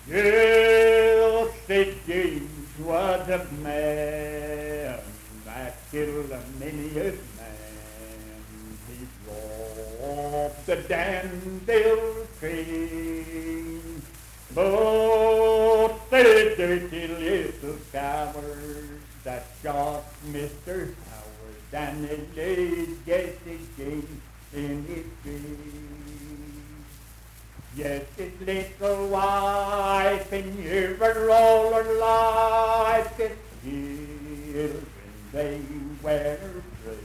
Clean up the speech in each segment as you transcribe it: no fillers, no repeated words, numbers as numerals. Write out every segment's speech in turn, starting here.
Yes, St. James was a man that killed many a man. He robbed the Danville train, but the dirty little coward that shot Mr. Howard and they laid Jesse James in his grave. Yes, his little wife and you were all her life, his children they were free.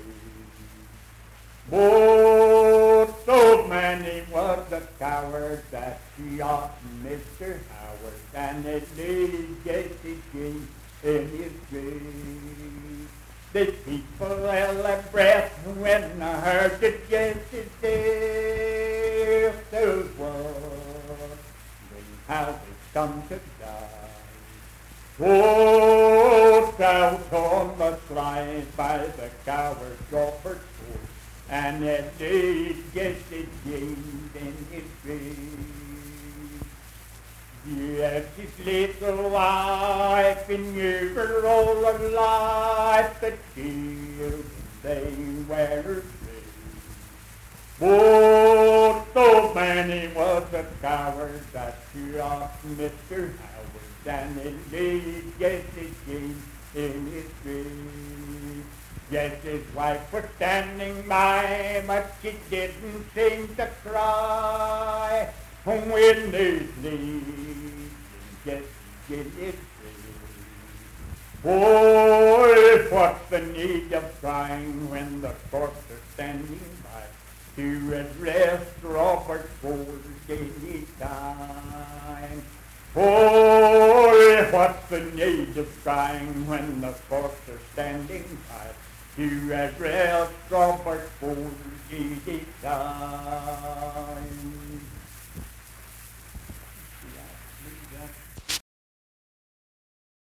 But so many was the coward that shot Mr. Howard and it laid Jesse James in his grave. The people held their breath when I heard that Jesse's death. Those wondering how they come to die. Put out on the slide by the coward Robert Ford, and they laid Jesse James in his grave. Yes, his little wife and you were all alive, the children they were free. But so many was the coward that shot Mr. Howard, and they laid Jesse James in his grave. Yes, his wife was standing by, but she didn't seem to cry. When they laid Jesse in his grave. Boy, what's the need of crying when the courts are standing by to address Robert Ford any time? Boy, what's the need of crying when the courts are standing by to address Robert Ford any time?